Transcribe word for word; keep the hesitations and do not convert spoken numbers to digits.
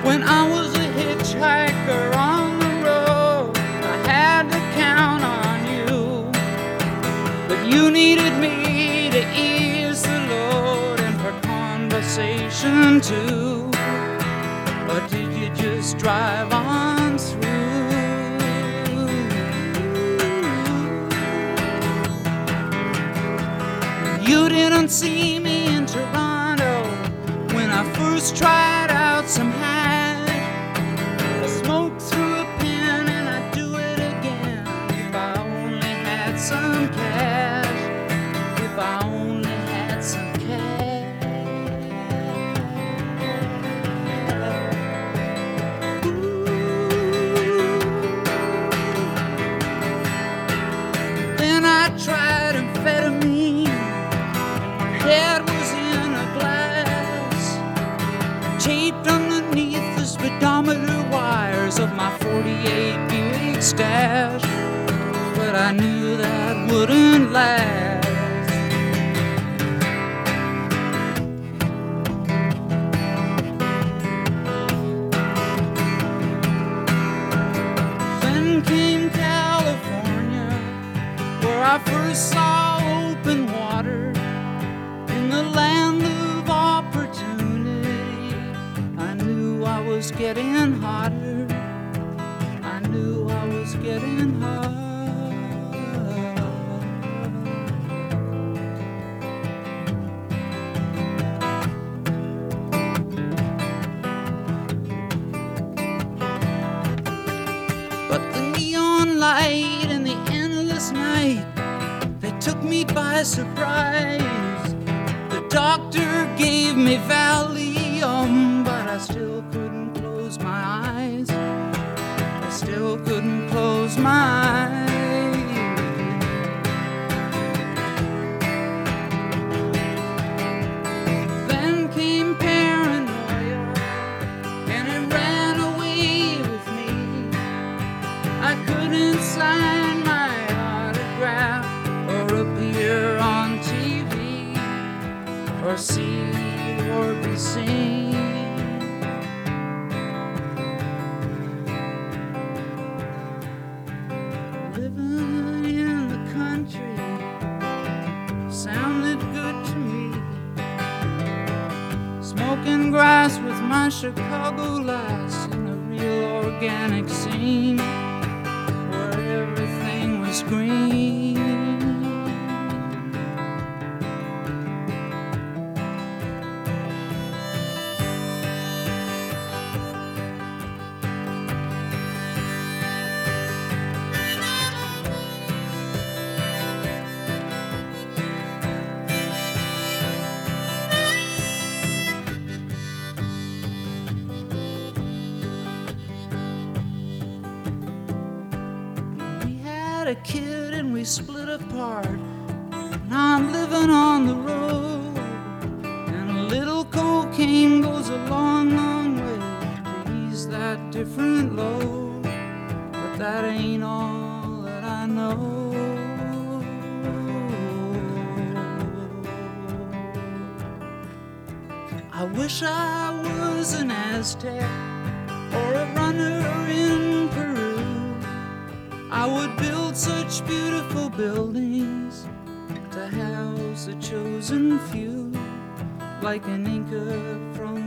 When I was a hitchhiker on the road, I had to count on you. But you needed me to ease the load and for conversation too. Or did you just drive on through? You didn't see me in Toronto when I first tried out some hash. I smoked through a pen and I'd do it again if I only had some cash. If I only had some cash. Ooh. Then I tried amphetamine. My head was in a glass, taped underneath the speedometer wires of my forty-eight Buick stash. But I knew that wouldn't last. Then came California, where I first saw open water. In the land of opportunity, I knew I was getting hotter. I knew I was getting hot. But the neon light and the endless night, they took me by surprise. The doctor gave me Valium, but I still couldn't close my eyes. I still couldn't close my eyes. Then came paranoia, and it ran away with me. I couldn't sign my autograph or appear on T V or see or be seen. Living in the country sounded good to me. Smoking grass with my Chicago lass in a real organic scene where everything was green. A kid and we split apart. Now I'm living on the road, and a little cocaine goes a long, long way to ease that different load. But that ain't all that I know. I wish I was an Aztec or a runner in Peru. I would build such beautiful buildings to house the chosen few, like an Inca from